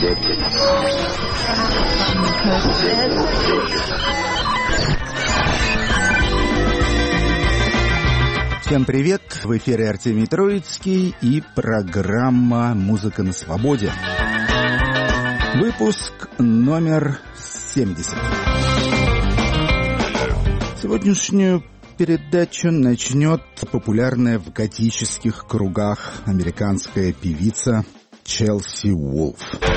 Всем привет! В эфире Артемий Троицкий и программа «Музыка на свободе». Выпуск номер 70. Сегодняшнюю передачу начнет популярная в готических кругах американская певица Челси Вулф.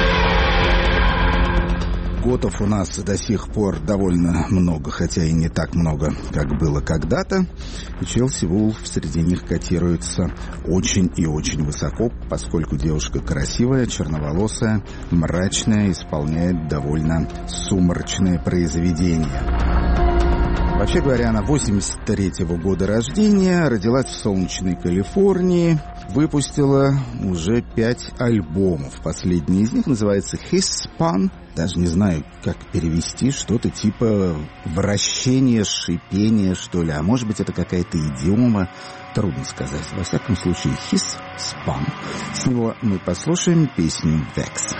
Готов у нас до сих пор довольно много, хотя и не так много, как было когда-то. И Челси Вулф среди них котируется очень и очень высоко, поскольку девушка красивая, черноволосая, мрачная, исполняет довольно сумрачные произведения. Вообще говоря, она 83-го года рождения, родилась в солнечной Калифорнии, выпустила уже 5 альбомов. Последний из них называется «Hiss-Spun». Даже не знаю, как перевести, что-то типа вращение, шипение, что ли. А может быть, это какая-то идиома. Трудно сказать. Во всяком случае, «Hiss-Spun». С него мы послушаем песню «Vex».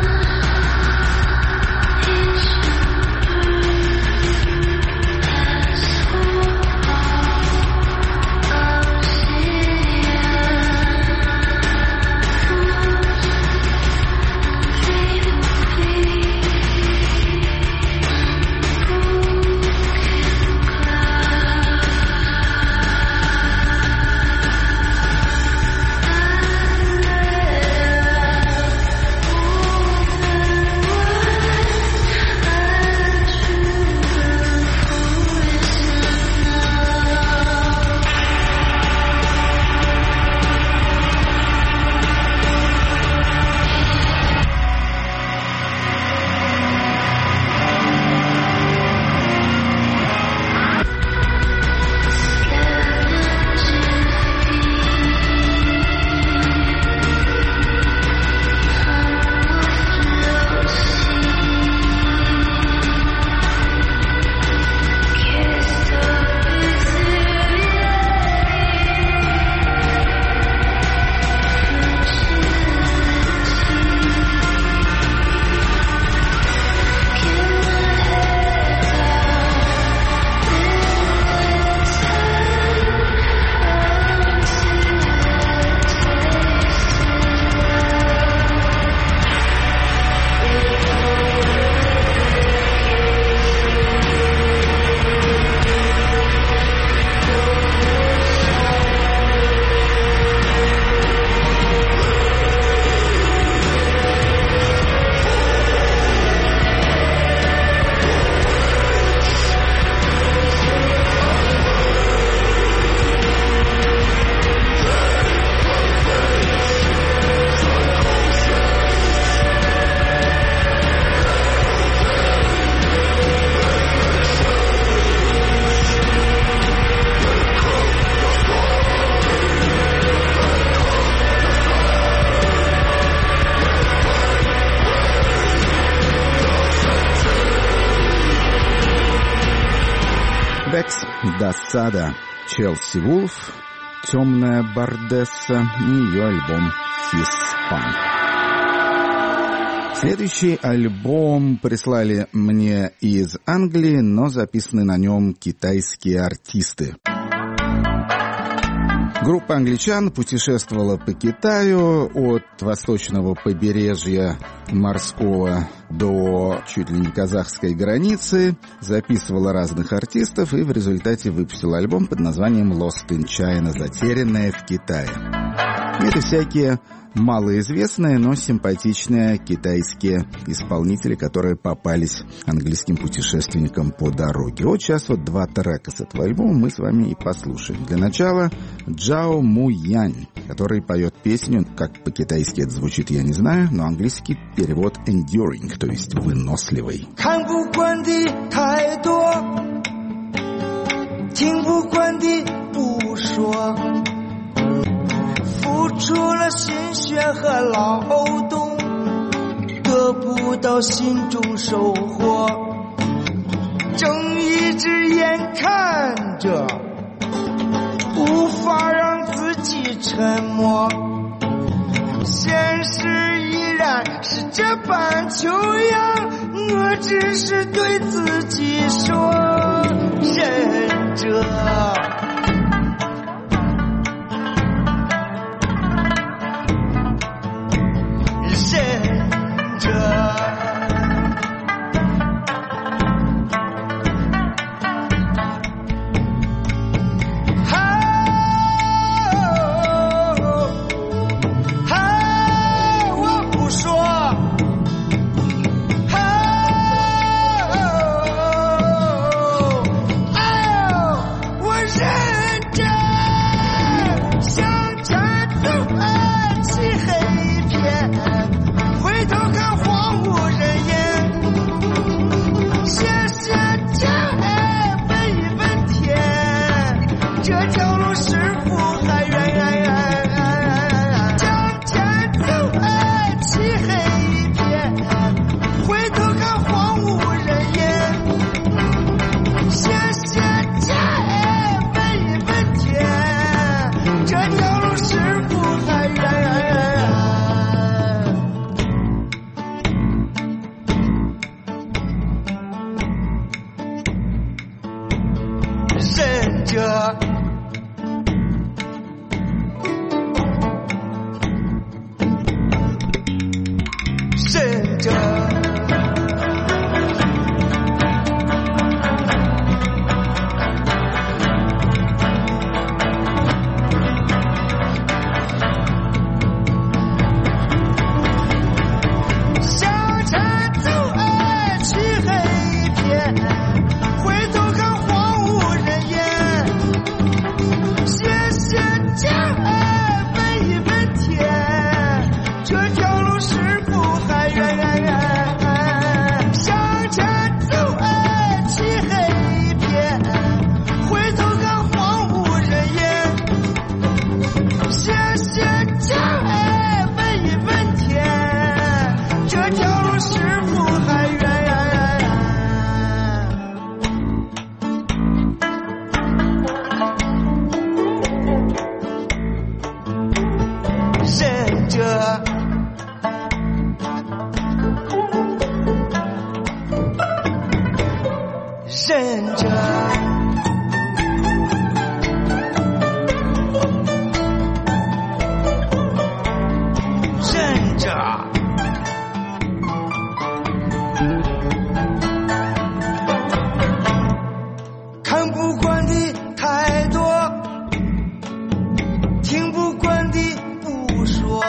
Досада. Челси Вулф, темная бардесса и ее альбом «Hiss-Spun». Следующий альбом прислали мне из Англии, но записаны на нем китайские артисты. Группа англичан путешествовала по Китаю от восточного побережья морского до чуть ли не казахской границы, записывала разных артистов и в результате выпустила альбом под названием «Lost in China», «Затерянная в Китае». Это всякие малоизвестные, но симпатичные китайские исполнители, которые попались английским путешественникам по дороге. Вот сейчас вот 2 трека с этого альбома мы с вами и послушаем. Для начала Джао Му Янь, который поет песню, как по-китайски это звучит, я не знаю, но английский перевод enduring, то есть выносливый. 付出了心血和劳动，得不到心中收获，睁一只眼看着，无法让自己沉默，现实依然是这般求样，我只是对自己说，忍着。忍着，忍着，看不惯的太多，听不惯的不说，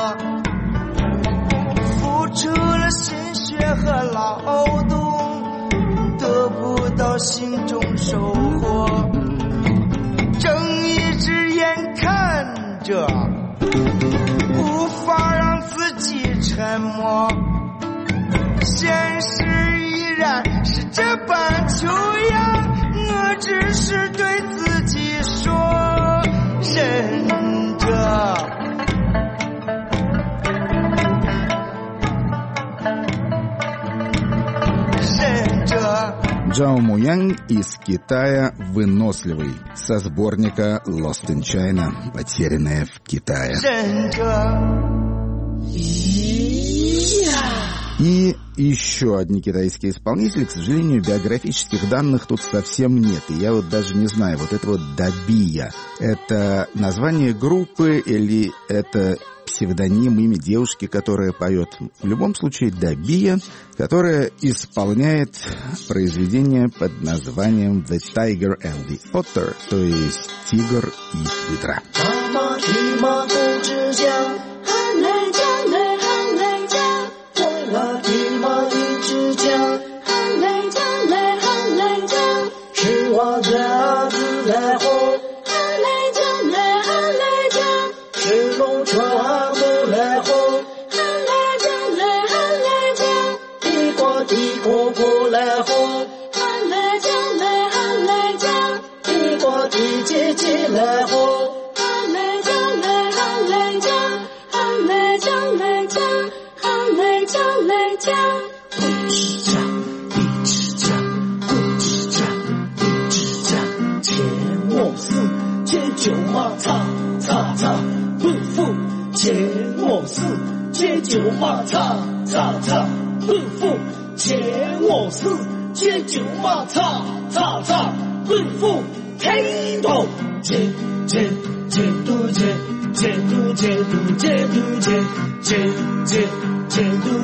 付出了心血和劳动，得不到心中收获，睁一只眼看着，无法让自己沉默，现实依然是这般求样，我只是对自己说，忍着。 Джао Муянь из Китая «Выносливый» со сборника «Lost in China» «Потерянная в Китае». И еще одни китайские исполнители. К сожалению, биографических данных тут совсем нет. И я вот даже не знаю, вот это вот Dabia, это название группы или это псевдоним, имя девушки, которая поет. В любом случае, Dabia, которая исполняет произведение под названием The Tiger and the Otter, то есть «Тигр и Выдра». 解救马场，场场奔赴见我师，解救马场，场场奔赴天堂，监督监督监督监督监督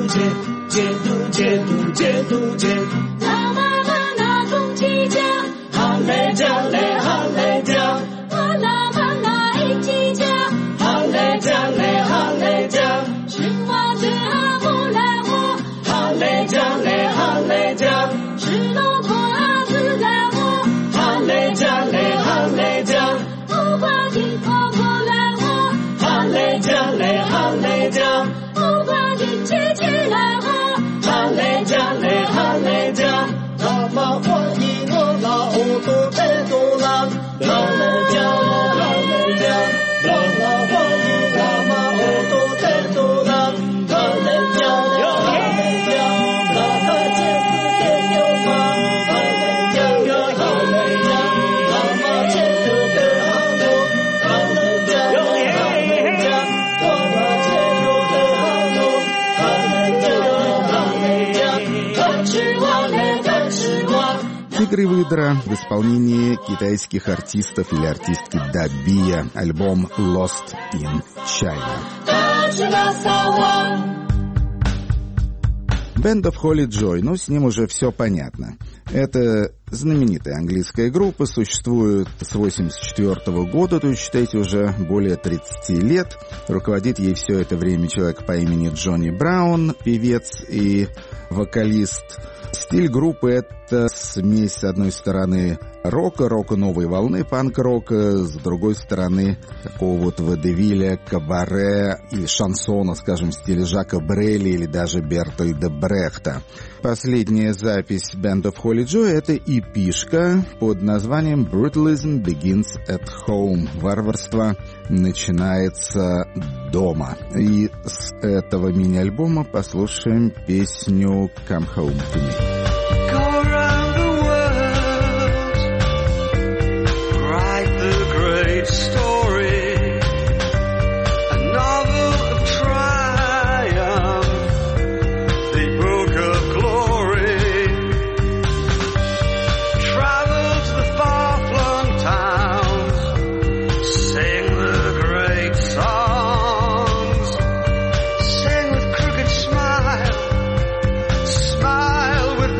监督监， 那妈妈那公鸡叫， 哈雷叫嘞哈雷叫， 那妈那一鸡叫， 哈雷叫嘞哈雷叫， 青蛙最好不来火， 哈雷叫嘞哈雷叫， 吃萝卜啊自来火， 哈雷叫嘞哈雷叫， 不管你婆婆来火， 哈雷叫嘞哈雷叫， 不管你姐姐来火。 哈雷叫嘞哈雷叫，那么欢迎我老多太多了，哈雷叫哈雷叫，那么欢迎那么多太多了，哈雷叫哈雷叫，那么姐夫也有吗？哈雷叫哈雷叫，那么姐夫的好多，哈雷叫哈雷叫，我们姐夫的好多，哈雷叫。 Тигр и выдра в исполнении китайских артистов или артистки Dabia, альбом Lost in China. Band of Holly Joy, ну, с ним уже все понятно. Это знаменитая английская группа, существует с 1984 года, то есть, считайте, уже более 30 лет. Руководит ей все это время человек по имени Джонни Браун, певец и вокалист. Стиль группы — это смесь, с одной стороны, рока новой волны, панк-рока, с другой стороны, такого вот водевиля, кабаре или шансона, скажем, в стиле Жака Брелли или даже Бертольда Брехта. Последняя запись Band of Holly Joy — это EP-шка под названием Brutalism Begins at Home. Варварство начинается дома. И с этого мини-альбома послушаем песню Come Home to Me. Smile with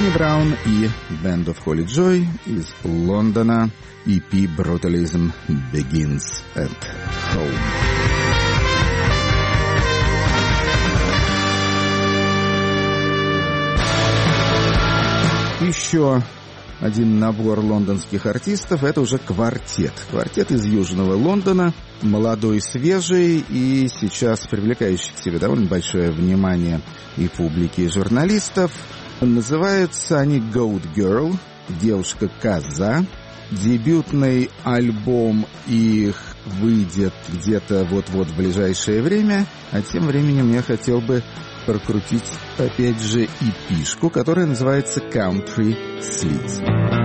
Тони Браун и Band of Holly Joy из Лондона. EP Brutalism Begins at Home. Еще один набор лондонских артистов — это уже квартет. Квартет из Южного Лондона, молодой, свежий и сейчас привлекающий к себе довольно большое внимание и публики, и журналистов. Называются они Goat Girl, девушка-коза. Дебютный альбом их выйдет где-то вот-вот в ближайшее время, а тем временем я хотел бы прокрутить опять же EP-шку, которая называется Country Sleeps.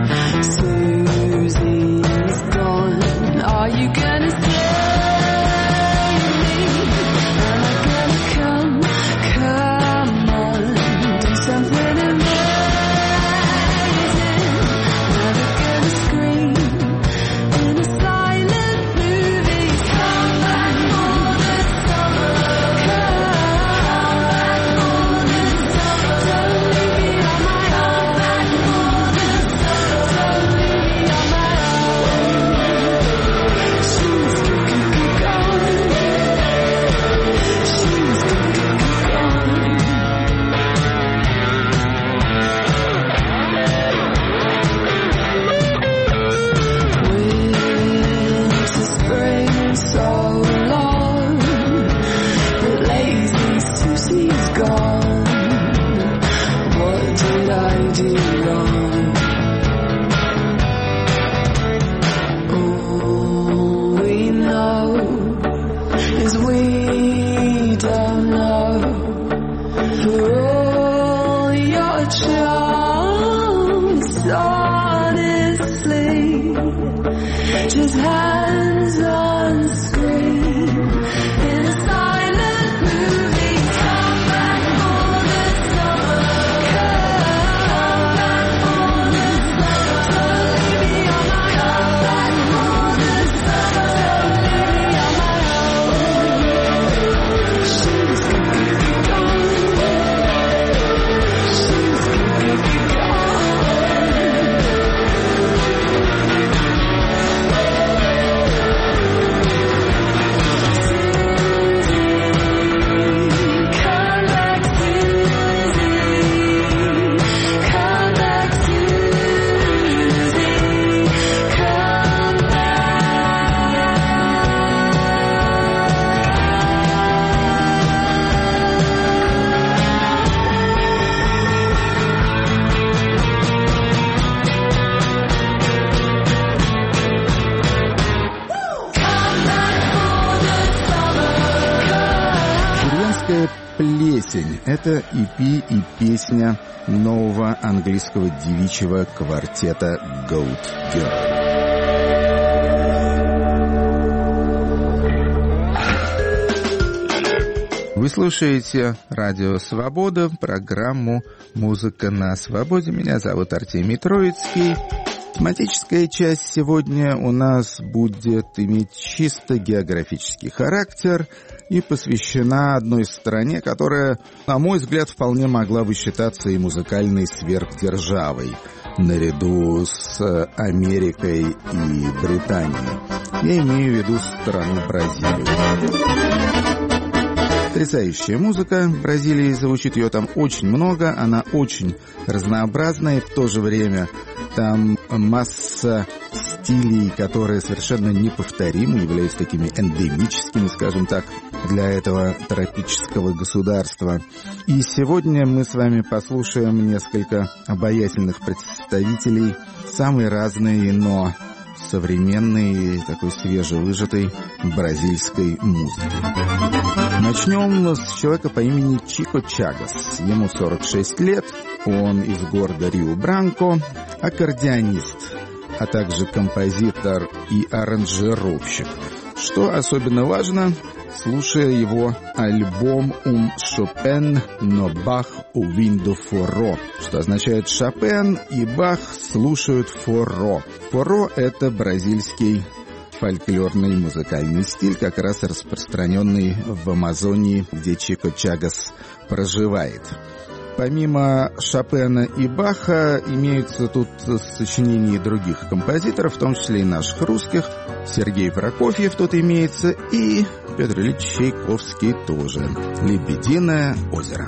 Плесень — это EP и песня нового английского девичьего квартета Goat Girl. Вы слушаете Радио Свобода, программу «Музыка на свободе». Меня зовут Артемий Троицкий. Тематическая часть сегодня у нас будет иметь чисто географический характер и посвящена одной стране, которая, на мой взгляд, вполне могла бы считаться и музыкальной сверхдержавой, наряду с Америкой и Британией. Я имею в виду страну Бразилию. Потрясающая музыка. В Бразилии звучит ее там очень много, она очень разнообразная, и в то же время там масса стилей, которые совершенно неповторимы, являются такими эндемическими, скажем так, для этого тропического государства. И сегодня мы с вами послушаем несколько обаятельных представителей самой разной, но современной, такой свежевыжатой бразильской музыки. Начнем с человека по имени Чико Чагас. Ему 46 лет, он из города Риу-Бранко, аккордеонист, а также композитор и аранжировщик. Что особенно важно, слушая его альбом Chopin no Bach ouvindo forró, что означает Шопен и Бах слушают форро. Форро — это бразильский фольклорный музыкальный стиль, как раз распространенный в Амазонии, где Чико Чагас проживает. Помимо Шопена и Баха имеются тут сочинения других композиторов, в том числе и наших русских. Сергей Прокофьев тут имеется, и Петр Ильич Чайковский тоже. «Лебединое озеро».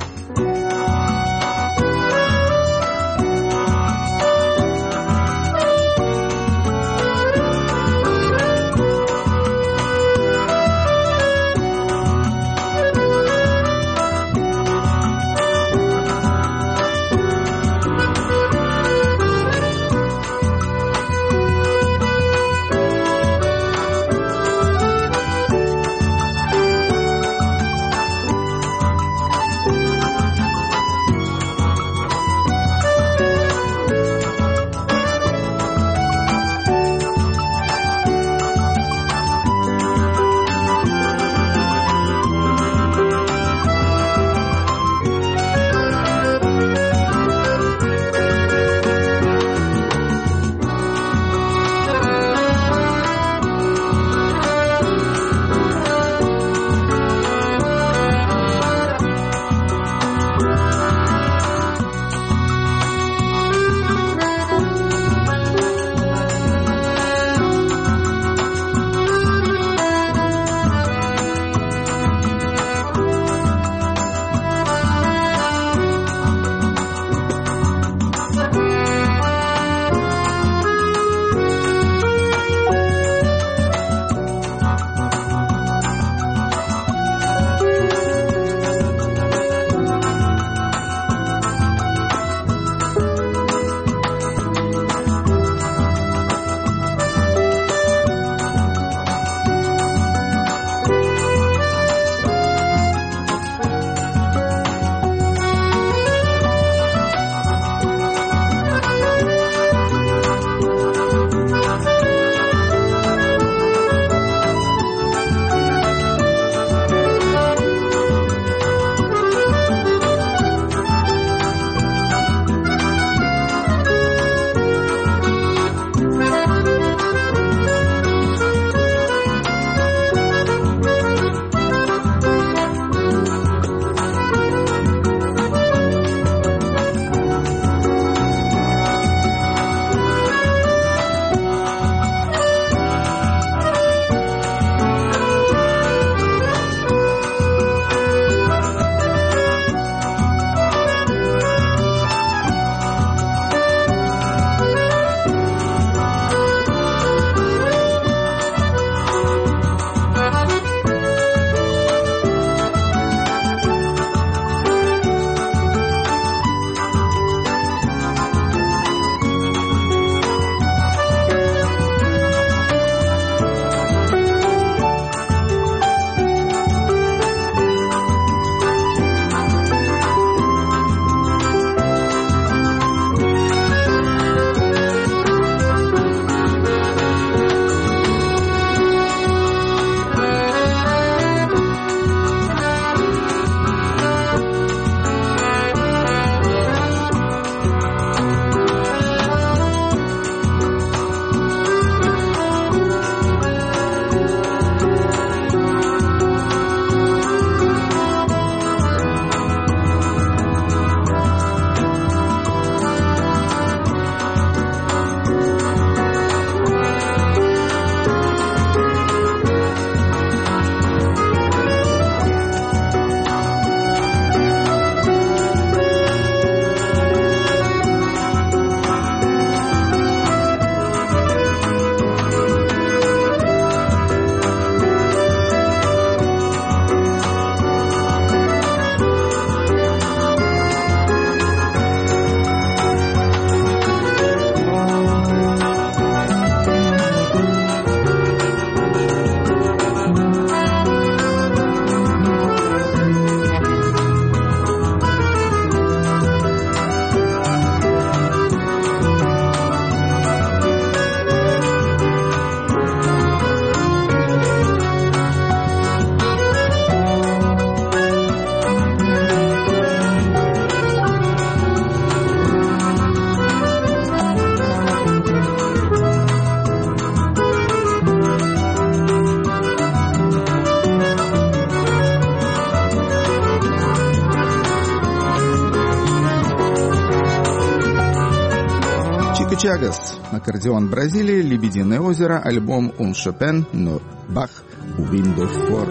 Чагас, аккордеон Бразилии, Лебединое озеро, альбом «Un Chopin, no Bach, Window for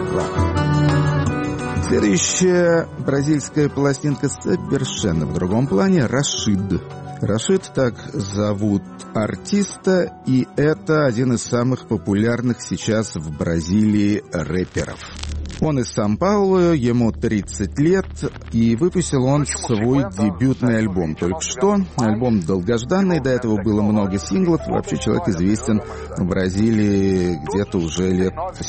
Rock». Следующая бразильская пластинка совершенно в другом плане. Рашид. Рашид, так зовут артиста, и это один из самых популярных сейчас в Бразилии рэперов. Он из Сан-Паулу, ему 30 лет, и выпустил он свой дебютный альбом только что. Альбом долгожданный, до этого было много синглов. Вообще человек известен в Бразилии где-то уже лет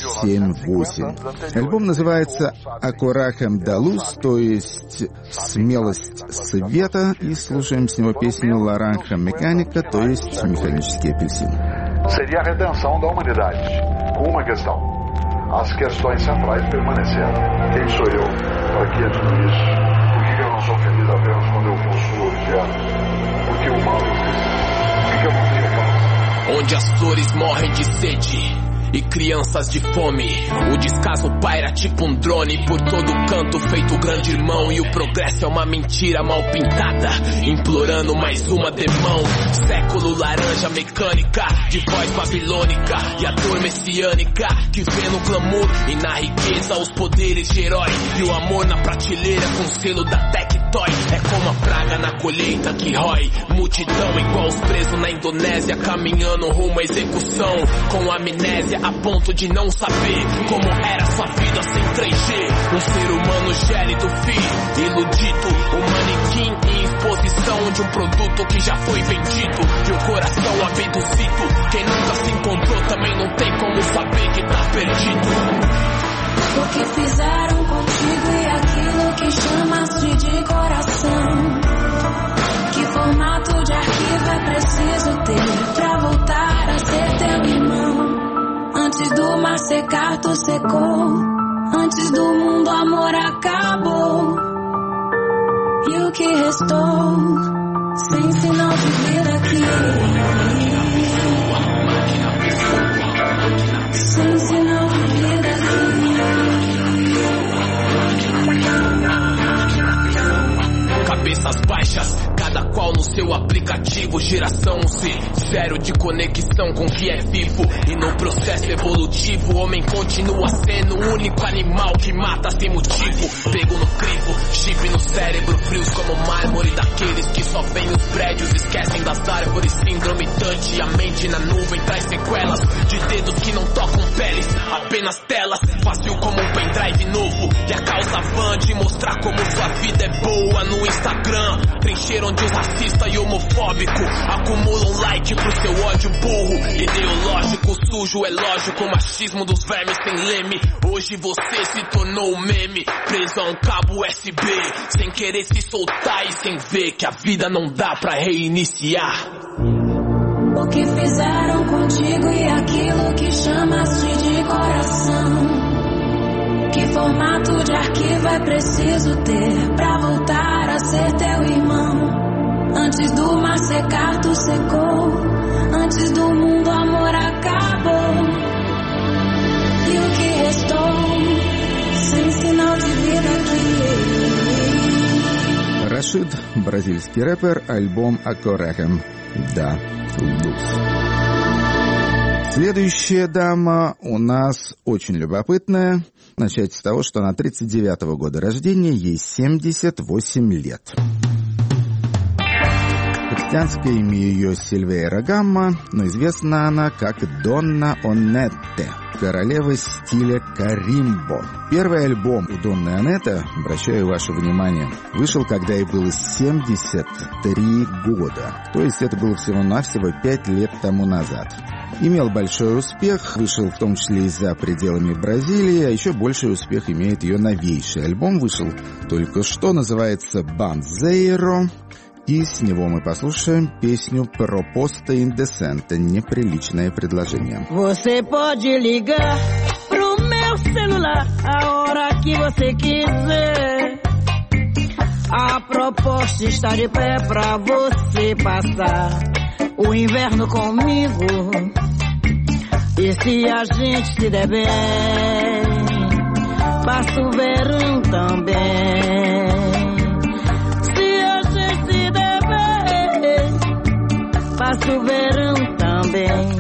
7-8. Альбом называется «A Coragem da Luz», то есть «Смелость света», и слушаем с него песню «Laranja Mecânica», то есть «Механический апельсин». Seria a redenção da humanidade, com uma questão. As questões centrais permaneceram. Quem sou eu para que tudo isso? Por que eu não sou feliz apenas quando eu possuo objetos? Por que o mal existe? Por que eu não tenho aquelas? Onde as flores morrem de sede e crianças de fome, o descaso paira tipo um drone por todo canto, feito grande irmão. E o progresso é uma mentira mal pintada, implorando mais uma demão. Século laranja mecânica, de voz babilônica e a dor messiânica, que vê no clamor e na riqueza os poderes de herói, e o amor na prateleira com selo da Tectoy. É como a praga na colheita que rói multidão, igual os presos na Indonésia, caminhando rumo à execução, com amnésia a ponto de não saber como era sua vida sem 3G. Um ser humano gélido, iludido, um manequim em exposição de um produto que já foi vendido, e o coração abduzido. Quem nunca se encontrou também não tem como saber que tá perdido. O que fizeram contigo e aquilo que chamaste de coração? Que formato de arquivo é preciso ter pra voltar a ser teu irmão? Antes do mar secar, tu secou. Antes do mundo, amor acabou. E o que restou? Sem sinal de vida aqui. Sem sinal de vida aqui. Cabeças baixas, cada qual no seu aplicativo. Geração Z, zero de conexão com o que é vivo. E no processo evolutivo, o homem continua sendo o único animal que mata sem motivo. Pego no crivo, chip no cérebro, frios como mármore, daqueles que só veem os prédios, esquecem das árvores. Síndrome Dante, a mente na nuvem traz sequelas de dedos que não tocam peles, apenas telas. Fácil como um pendrive novo, e a causa van de mostrar como sua vida é boa no Instagram. Trincheira onde os racistas e homofóbicos acumulam like pro seu ódio burro, ideológico, sujo, é lógico. O machismo dos vermes sem leme. Hoje você se tornou um meme, preso a um cabo USB, sem querer se soltar e sem ver que a vida não dá pra reiniciar. O que fizeram contigo e aquilo que chamaste de coração? Que formato de arquivo é preciso ter pra voltar a ser teu irmão? Antes do mar secar, tu secou. Antes do mundo, amor acabou. E o que restou? Sem sinal de vida aqui. Рашид, бразильский рэпер, альбом «A Coragem da Luz». Следующая дама у нас очень любопытная. Начать с того, что она 39-го года рождения, ей 78 лет. Христианское имя ее Сильвейра Гамма, но известна она как Донна Онетте, королева стиля каримбо. Первый альбом у Донны Онетте, обращаю ваше внимание, вышел, когда ей было 73 года. То есть это было всего-навсего 5 лет тому назад. Имел большой успех, вышел в том числе и за пределами Бразилии, а еще больший успех имеет ее новейший альбом, вышел только что, называется «Banzeiro», и с него мы послушаем песню «Proposta indecente», неприличное предложение. Você pode ligar pro meu celular a hora que você quiser. A proposta está de pé pra você passar o inverno comigo. E se a gente se der bem, passa o verão também. Se a gente se der bem, passa passa o verão também.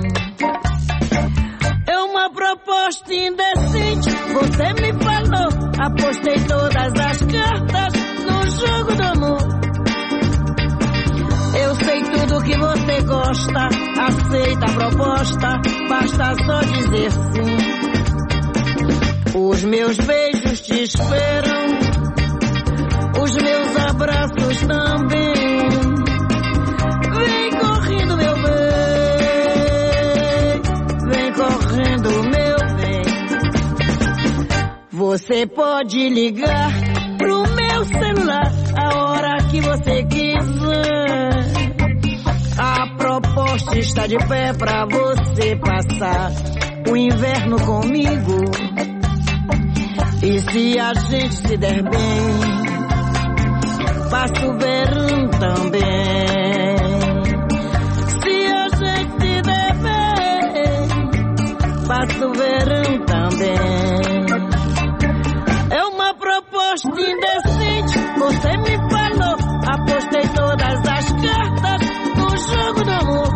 É uma proposta indecente, você me falou. Apostei todas as cartas no jogo do amor. Eu sei tudo que você gosta, aceita a proposta, basta só dizer sim. Os meus beijos te esperam, os meus abraços também. Vem correndo, meu bem, vem correndo, meu bem. Você pode ligar pro meu celular a hora que você quiser. A proposta está de pé pra você passar o inverno comigo. E se a gente se der bem, passa o verão também. Se a gente se der bem, passa o verão também. É uma proposta indecente, você me falou. Apostei todas as cartas no jogo do amor.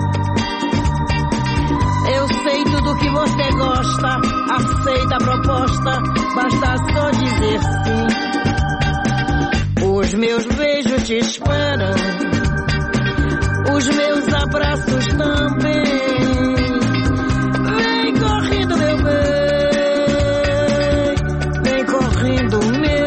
Eu sei tudo que você gosta, aceita a proposta, basta só dizer sim. Os meus beijos te esperam, os meus abraços também. Vem correndo, meu bem, vem correndo, meu bem.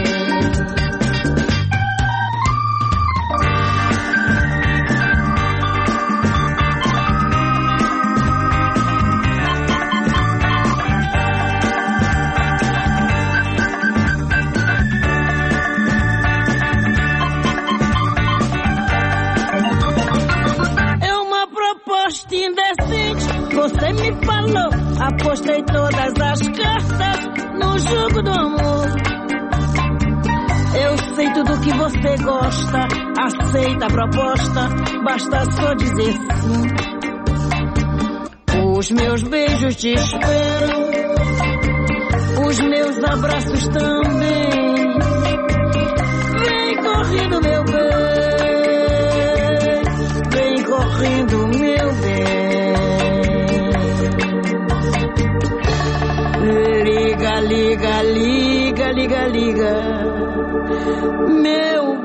Você me falou, apostei todas as cartas no jogo do amor. Eu sei tudo que você gosta, aceita a proposta, basta só dizer sim. Os meus beijos te esperam, os meus abraços também. Vem correndo, meu bem, vem correndo, meu bem. Liga, liga, liga, liga, liga, meu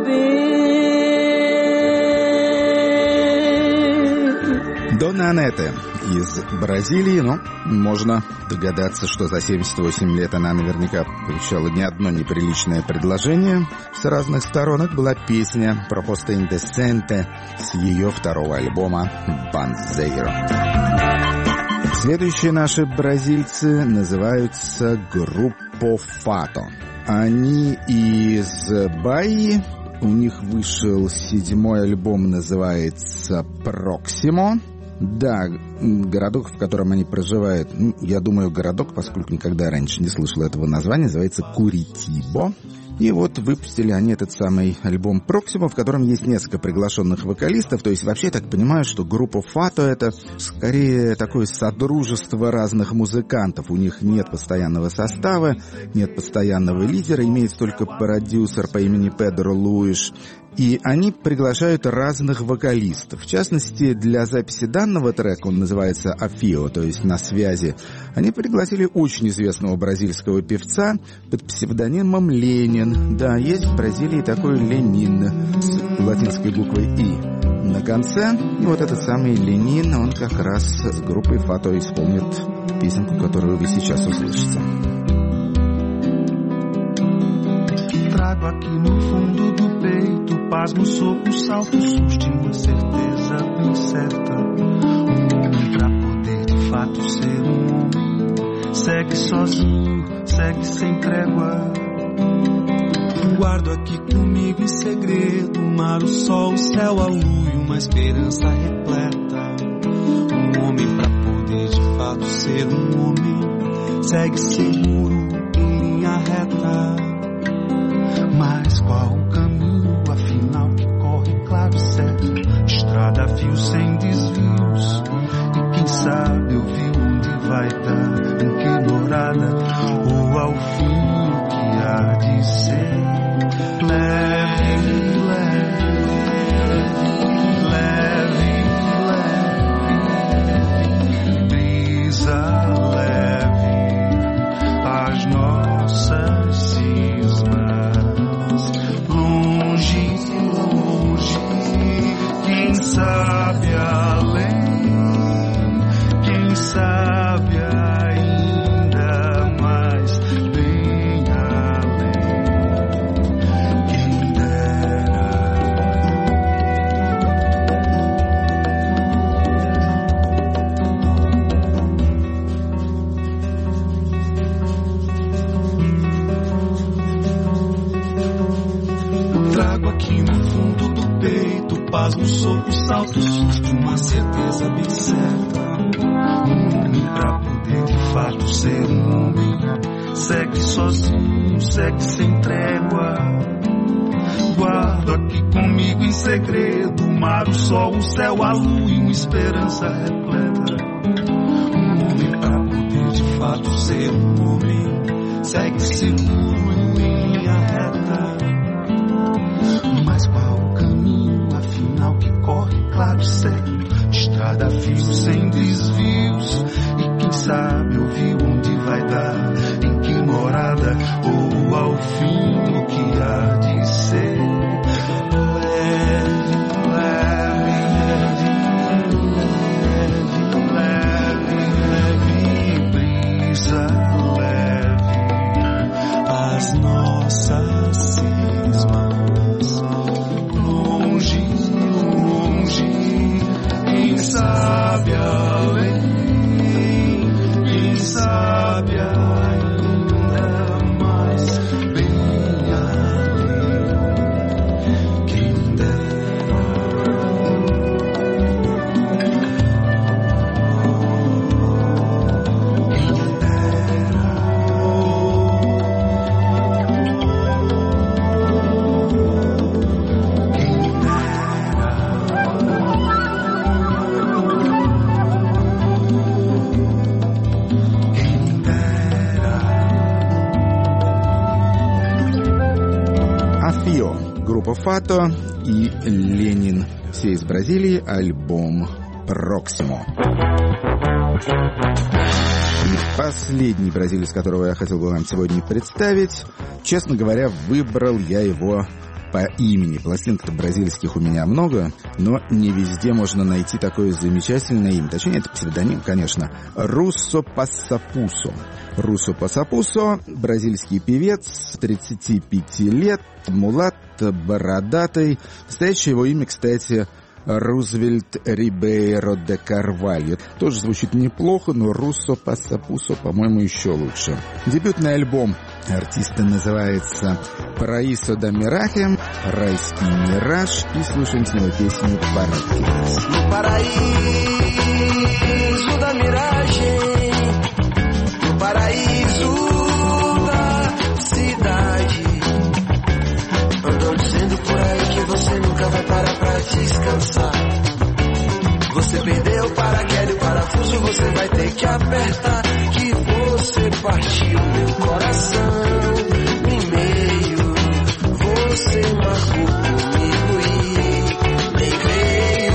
bem. Дона Анетта из Бразилии, но можно догадаться, что за 78 лет она наверняка получала не одно неприличное предложение с разных сторон. Это была песня «Proposta Indecente» с ее второго альбома «Banzeiro». Следующие наши бразильцы называются Grupo Fato. Они из Баии. У них вышел 7-й альбом, называется «Proximo». Да, городок, в котором они проживают, я думаю, городок, поскольку никогда раньше не слышал этого названия, называется Куритибо. И вот выпустили они этот самый альбом «Proximo», в котором есть несколько приглашенных вокалистов. То есть вообще я так понимаю, что группа Фато — это скорее такое содружество разных музыкантов. У них нет постоянного состава, нет постоянного лидера, имеется только продюсер по имени Педро Луиш. И они приглашают разных вокалистов. В частности, для записи данного трека, он называется «Афио», то есть «На связи», они пригласили очень известного бразильского певца под псевдонимом Ленин. Да, есть в Бразилии такой Ленин с латинской буквой «И» на конце. И вот этот самый Ленин, он как раз с группой Фато исполнит песенку, которую вы сейчас услышите. Trago aqui no fundo do peito pasmo, soco, salto, susto e uma certeza bem certa. Homem pra poder de fato ser homem, segue sozinho, segue sem trégua. Guardo aqui comigo em segredo o mar, o sol, o céu, a lua e uma esperança repleta. Homem pra poder de fato ser homem, segue seguro em linha reta. Mas qual o caminho, afinal, que corre claro e certo? Estrada, fio sem desvios. E quem sabe ouvir onde vai dar, em que morada, ou ao fim o que há de ser. Leve, leve, leve, leve. pasmo, soco, salto, susto, uma certeza bem certa. Um homem pra poder de fato ser um homem, segue sozinho, segue sem trégua. Guardo aqui comigo em segredo o mar, o sol, o céu, a lua e uma esperança repleta. Um homem pra poder de fato ser um homem, segue seguro em linha reta. Mas qual o caminho, afinal, que corre claro e certo? Estrada fio sem desvios, e quem sabe ouvir onde vai dar, em que morada, ou ao fim o que há de ser. Leve, leve, leve, leve, brisa leve, as nossas cismas, longe, longe, quem sabe além, quem sabe ainda mais, bem além, quem dera. Quem dera. Афио, группа Фато и Ленин. Все из Бразилии, альбом «Проксимо». И последний бразилец, которого я хотел бы вам сегодня представить, честно говоря, выбрал я его по имени. Пластинок-то бразильских у меня много, но не везде можно найти такое замечательное имя. Точнее, это псевдоним, конечно. Руссо Пассапусо. Руссо Пассапусо, бразильский певец, 35 лет, мулат, бородатый. Настоящее его имя, кстати, Рузвельт Рибейро де Карвальо. Тоже звучит неплохо, но Руссо Пассапусо, по-моему, еще лучше. Дебютный альбом артиста называется «Параисо да Мирахе», «Райский мираж», и слушаем с него песню «Паракес». Paraíso da miragem, no paraíso da cidade. Andam dizendo por aí que você nunca vai parar pra descansar. Você perdeu o paraquedas e o parafuso, você vai ter que apertar. Que você partiu meu coração em meio. Você marcou comigo e nem veio.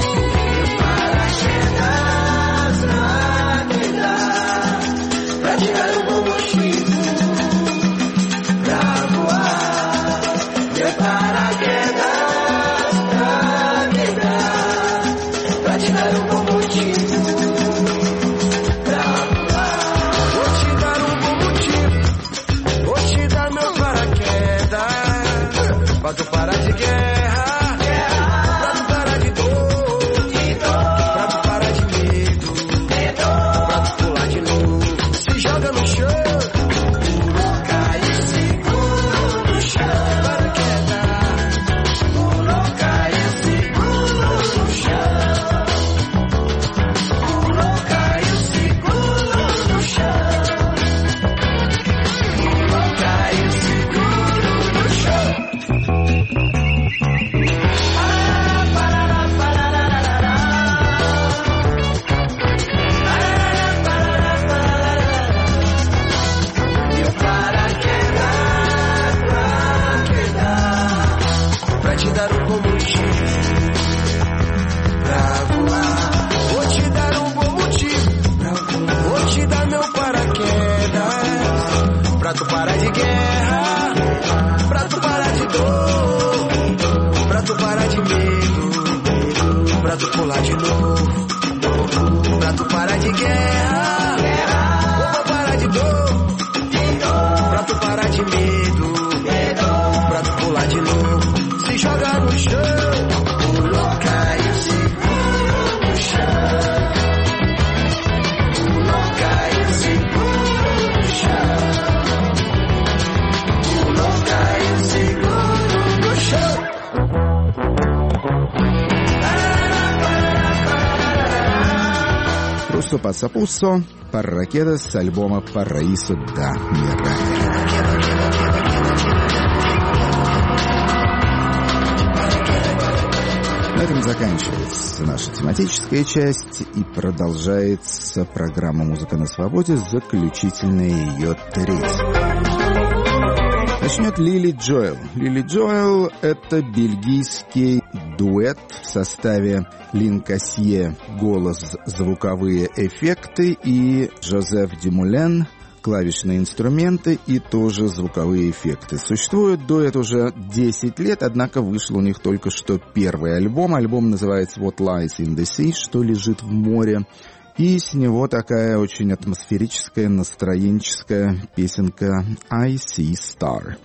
Paraquedas pra me dar, pra te dar um bom motivo pra voar. Meu paraquedas pra me dar, pra te dar um bom motivo pra voar. Vou te dar um bom motivo, vou te dar meu paraquedas, pra tu parar de guerra, pra tu parar de dor, pra tu parar de medo, pra tu pular de novo. Se joga no chão, pulou, caiu, seguro no chão. Paraquedas, pulou, caiu, seguro no chão. Pulou, caiu, seguro no chão. Pulou, caiu, seguro no chão. Meu paraquedas pra quedar, pra te dar um bom motivo pra voar. Vou te dar um bom motivo pra voar. Vou te dar meu paraquedas, pra tu parar de guerra, pra tu parar de dor, pra tu parar de medo, pra tu pular de novo, pra tu parar de guerra, pra parar de dor, pra tu parar de medo, pra tu pular de novo. Se joga no chão, pulou, caiu, seguro no chão. Pulou, caiu, seguro no chão. Pulou, caiu, seguro no chão. Paso Paso Puso, Parraquedas с альбома Paraíso da Miranda. На этом заканчивается наша тематическая часть и продолжается программа «Музыка на свободе», заключительная ее треть. Начнет Лили Джоэл. Лили Джоэл — это бельгийский дуэт в составе Лин Кассье — голос, звуковые эффекты, и Жозеф Дюмулен — клавишные инструменты и тоже звуковые эффекты. Существует дуэт уже 10 лет, однако вышел у них только что первый альбом. Альбом называется «What Lies in the Sea», что лежит в море. И с него такая очень атмосферическая, настроенческая песенка «I See Star».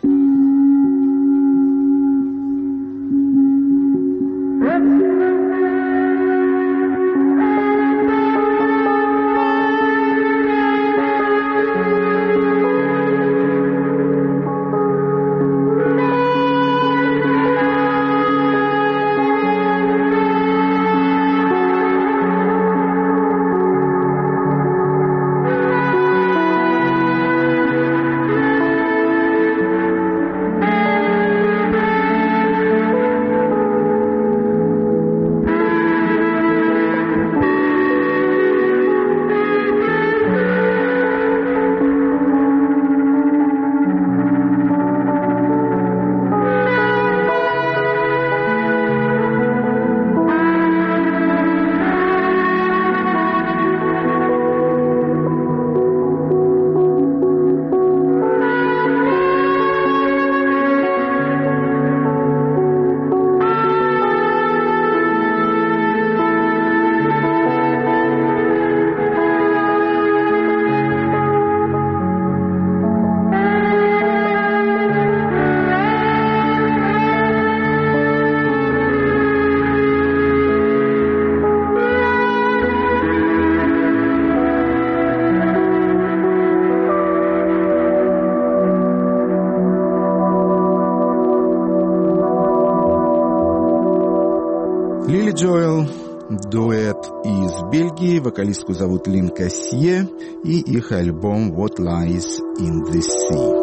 Лили Джоэл, дуэт из Бельгии, вокалистку зовут Лин Кассье, и их альбом «What Lies in the Sea».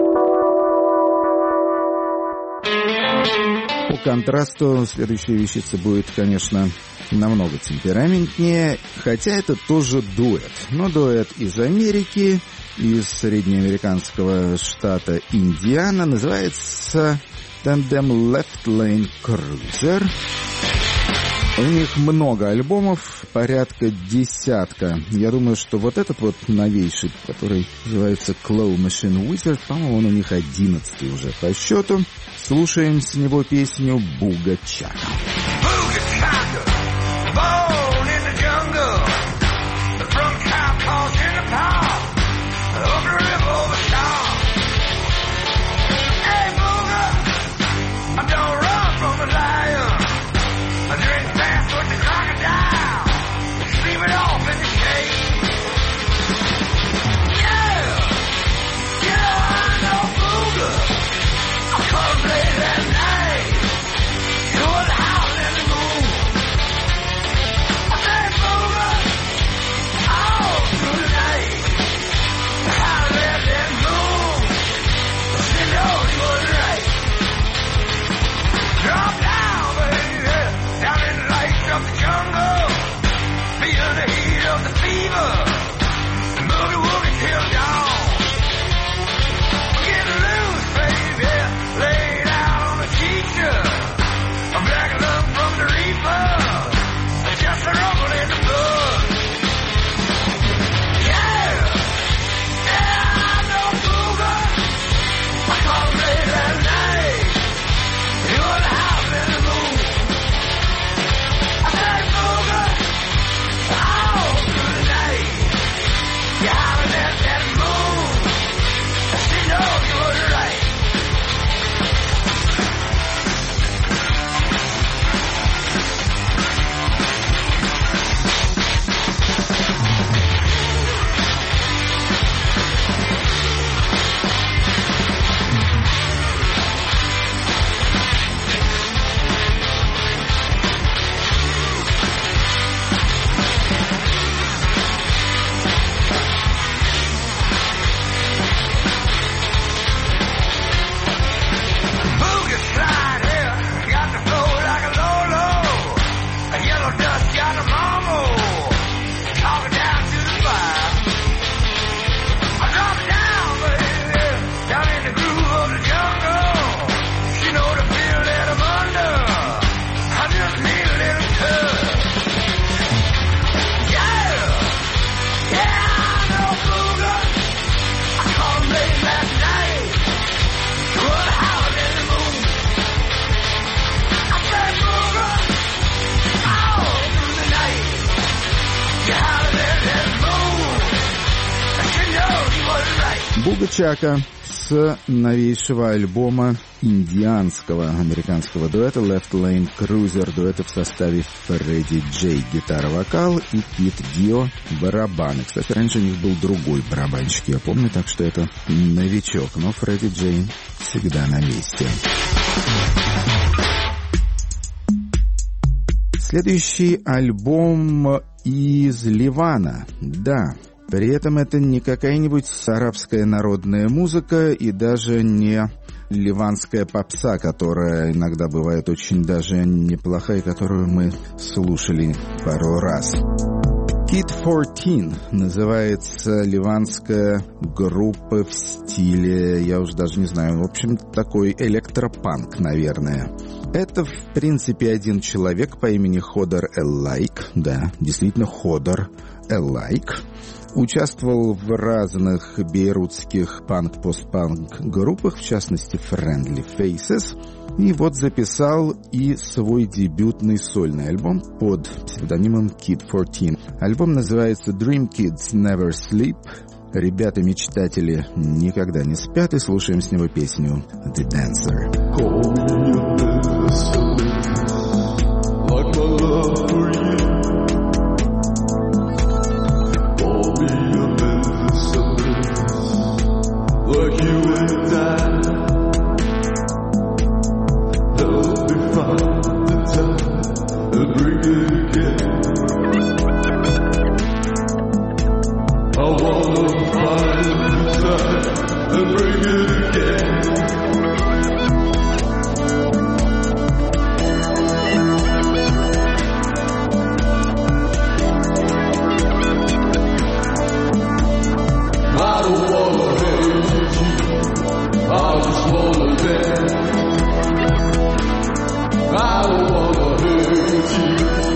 По контрасту следующая вещица будет, конечно, намного темпераментнее, хотя это тоже дуэт. Но дуэт из Америки, из среднеамериканского штата Индиана, называется «Tandem Left Lane Cruiser». У них много альбомов, порядка десятка. Я думаю, что вот этот вот новейший, который называется Claw Machine Wizard, по-моему, он у них 11-й уже по счету. Слушаем с него песню «Буга Чака». Late at night, you're the howling Буга Чака с новейшего альбома индианского американского дуэта Left Lane Cruiser, дуэта в составе Фредди Джей гитара-вокал и Пит Дио барабаны. Кстати, раньше у них был другой барабанщик, я помню, так что это новичок, но Фредди Джей всегда на месте. Следующий альбом из Ливана, да. При этом это не какая-нибудь арабская народная музыка и даже не ливанская попса, которая иногда бывает очень даже неплохая, которую мы слушали пару раз. Kid 14 называется ливанская группа в стиле, я уже даже не знаю, в общем, такой электропанк, наверное. Это, в принципе, один человек по имени Ходор Эллайк, да, действительно Ходор Эллайк. Участвовал в разных бейрутских панк-постпанк группах, в частности Friendly Faces, и вот записал и свой дебютный сольный альбом под псевдонимом Kid 14. Альбом называется Dream Kids Never Sleep. Ребята-мечтатели никогда не спят, и слушаем с него песню The Dancer. Like you and I, help me find the time and bring it again. I wanna find the time and bring it again. I don't wanna hate you, I just wanna dance. I don't wanna hurt you,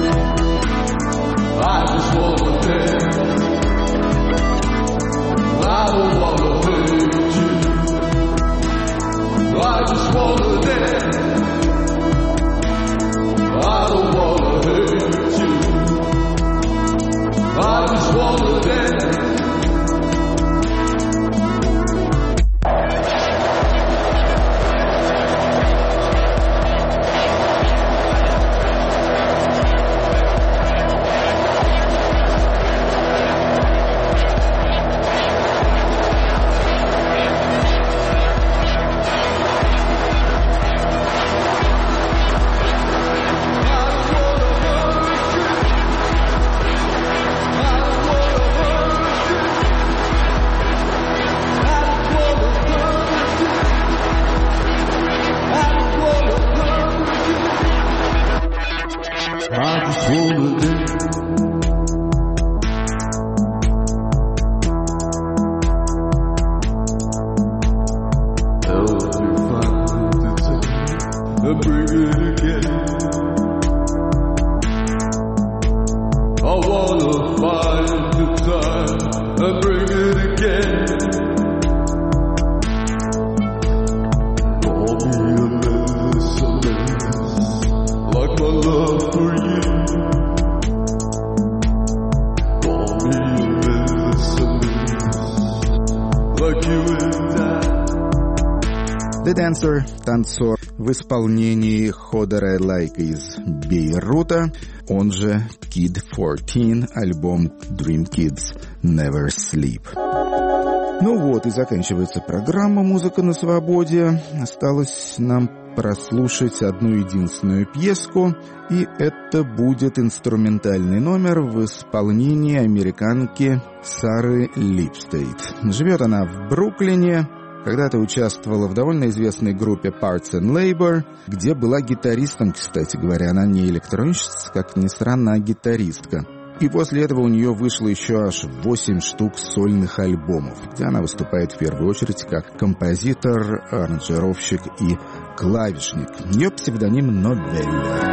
I just wanna dance. I don't wanna hurt you, I just wanna dance. I don't wanna hurt you, I just wanna dance. The Dancer, танцор, в исполнении Ходора Эллайка из Бейрута, он же Kid 14, альбом Dream Kids Never Sleep. Ну вот и заканчивается программа «Музыка на свободе». Осталось нам прослушать одну единственную пьеску, и это будет инструментальный номер в исполнении американки Сары Липстейт. Живет она в Бруклине. Когда-то участвовала в довольно известной группе Parts and Labor, где была гитаристом, кстати говоря. Она не электронщица, как ни странно, а гитаристка. И после этого у нее вышло еще аж 8 штук сольных альбомов, где она выступает в первую очередь как композитор, аранжировщик и клавишник. Ее псевдоним Новеллер.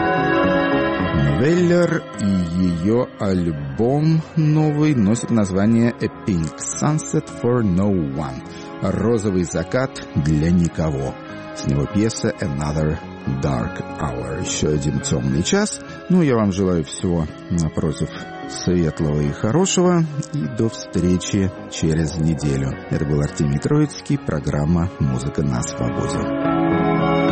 Новеллер и ее альбом новый носит название A Pink Sunset for No One. Розовый закат для никого. С него пьеса Another Dark Hour, еще один темный час. Ну, я вам желаю всего напротив светлого и хорошего, и до встречи через неделю. Это был Артемий Троицкий, программа «Музыка на свободе».